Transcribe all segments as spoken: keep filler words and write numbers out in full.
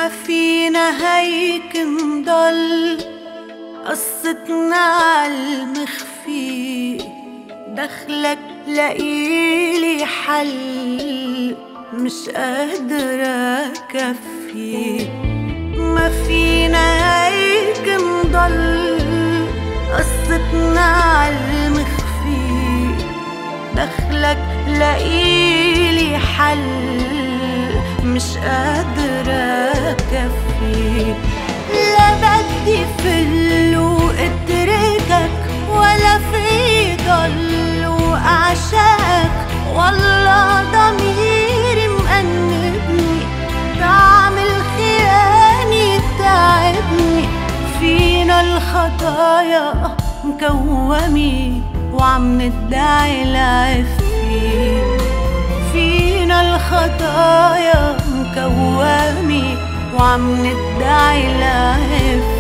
ما فينا هيك نضل قصتنا عالمخفي، دخلك لقيلي حل مش قادرة كفي. ما فينا هيك نضل قصتنا عالمخفي، دخلك لقيلي حل مش قادرة كفي. لا بدي فل واتركك ولا في ضل واعشقك، والله ضميري مأنبني تعمل خياني تعبني. فينا الخطايا مكومي وعم ندعي العفي، فينا الخطايا مكومي وعم ندعي العفي.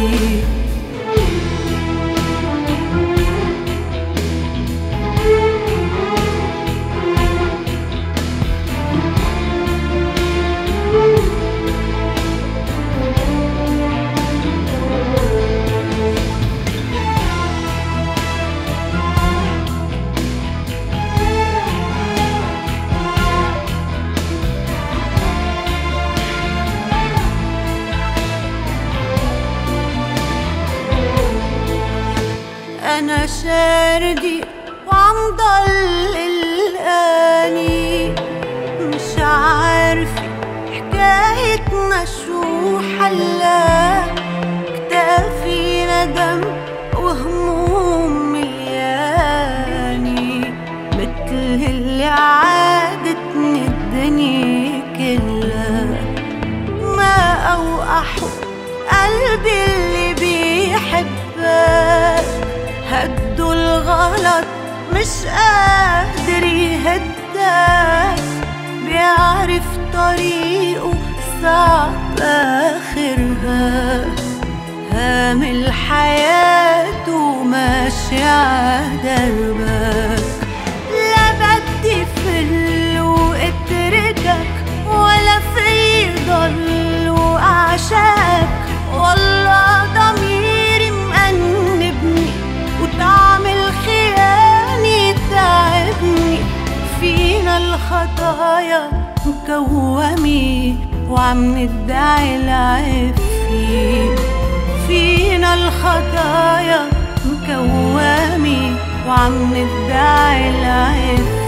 أنا شاردي وعم ضل قلقاني، مش عارفة حكايتنا شو حلا. كتافي ندم وهموم ملياني، متل اللي عادتني الدنيا كلها. ما أوقحه قلبي اللي بيحبك، هدو الغلط مش قادر يهدك. بيعرف طريقه صعب آخرها، هامل حياته ماشي عدربك. لا بدي فل واتركك ولا في ضل واعشقك، والله ضميري مأنبني وتعمل خياني تعبني. فينا الخطايا مكومي وعم ندعي العفي، فينا الخطايا مكومي وعم ندعي العفي.